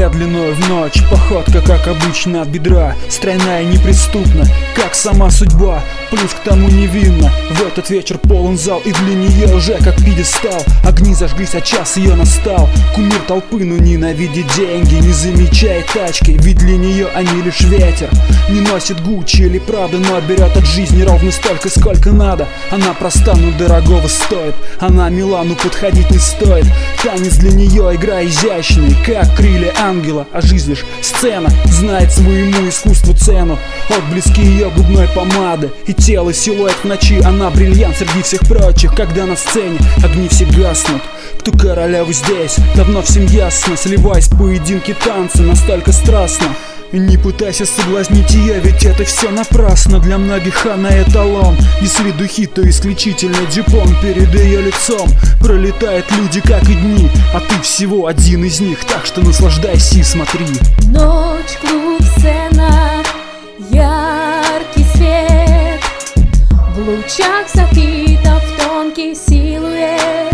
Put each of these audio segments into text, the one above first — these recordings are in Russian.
длиною в ночь. Походка, как обычно, от бедра, стройная и неприступна, как сама судьба, плюс к тому невинна. В этот вечер полон зал, и для нее уже как пьедестал. Огни зажглись, а час ее настал. Кумир толпы, но ненавидит деньги, не замечает тачки, ведь для нее они лишь ветер. Не носит Гуччи или Прада, но берет от жизни ровно столько, сколько надо. Она проста, но дорогого стоит. Она мила, но подходить не стоит. Танец для нее игра изящный, как крылья ангела, а жизнь лишь сцена. Знает своему искусству цену. Отблески ее губной помады и тело, силуэт в ночи. Она бриллиант среди всех прочих. Когда на сцене огни все гаснут, кто королева здесь, давно всем ясно. Сливаясь в поединке танца настолько страстно. Не пытайся соблазнить ее, ведь это все напрасно. Для многих она эталон. Если духи, то исключительно дипон. Перед ее лицом пролетают люди, как и дни, а ты всего один из них, так что наслаждайся и смотри. Ночь, клуб, сцена, яркий свет, в лучах софитов тонкий силуэт.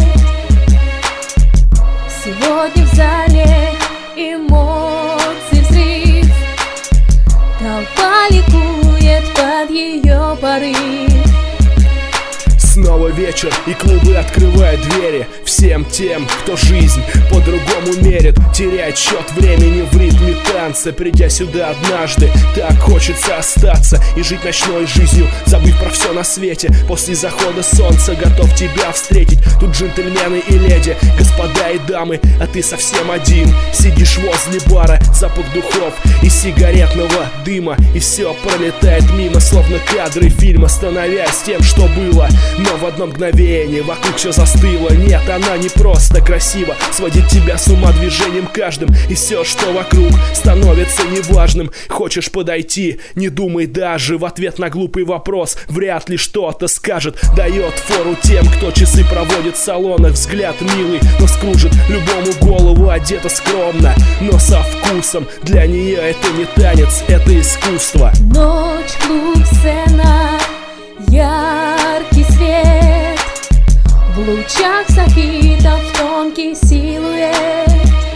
Сегодня в зале эмоций взрыв, толпа ликует под ее порыв. Снова вечер, и клубы открывают двери всем тем, кто жизнь по-другому мерит. Теряет счет времени в ритме танца. Придя сюда однажды, так хочется остаться и жить ночной жизнью, забыв про все на свете. После захода солнца готов тебя встретить. Тут джентльмены и леди, господа и дамы, а ты совсем один. Сидишь возле бара, запах духов и сигаретного дыма, и все пролетает мимо, словно кадры фильма, становясь тем, что было. Но в одно мгновение вокруг все застыло. Нет, она не просто красива, сводит тебя с ума движением каждым, и все, что вокруг, становится неважным. Хочешь подойти, не думай даже. В ответ на глупый вопрос вряд ли что-то скажет. Дает фору тем, кто часы проводит в салонах. Взгляд милый, но скружит любому голову. Одета скромно, но со вкусом. Для нее это не танец, это искусство. Ночь, клуб, сцена, яркий свет, в лучах софитов тонкий силуэт.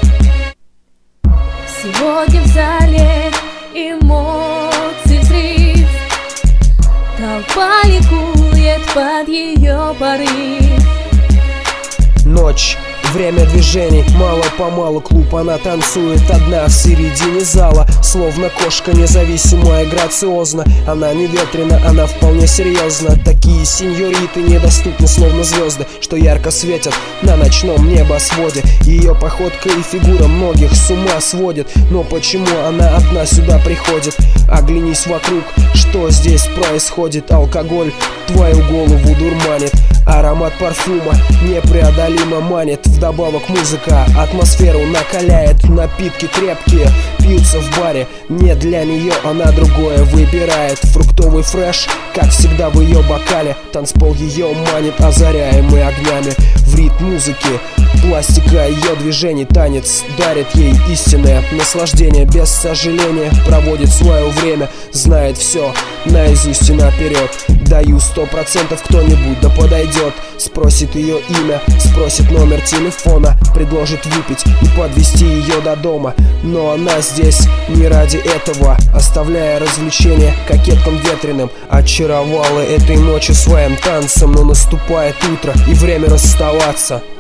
Сегодня в зале эмоций взрыв, толпа ликует под ее порыв. Ночь, время движений, мало-помалу клуб, она танцует одна в середине зала, словно кошка независимая, грациозна. Она не ветрена, она вполне серьезна. Такие сеньориты недоступны, словно звезды, что ярко светят на ночном небосводе. Ее походка и фигура многих с ума сводит. Но почему она одна сюда приходит? Оглянись вокруг, что здесь происходит? Алкоголь твою голову дурманит, аромат парфюма непреодолимо манит. Вдобавок музыка атмосферу накаляет. Напитки крепкие пьются в баре, не для нее она другое выбирает. Фруктовый фреш, как всегда в ее бокале. Танцпол ее манит, озаряемый огнями. В ритм музыки, пластика ее движений. Танец дарит ей истинное наслаждение. Без сожаления проводит свое время, знает все наизусть и наперед. Даю 100%, кто-нибудь да подойдет. Спросит ее имя, спросит номер телефона, предложит выпить и подвести ее до дома. Но она здесь не ради этого, оставляя развлечения кокеткам ветреным. Очаровала этой ночью своим танцем, но наступает утро и время расставаться.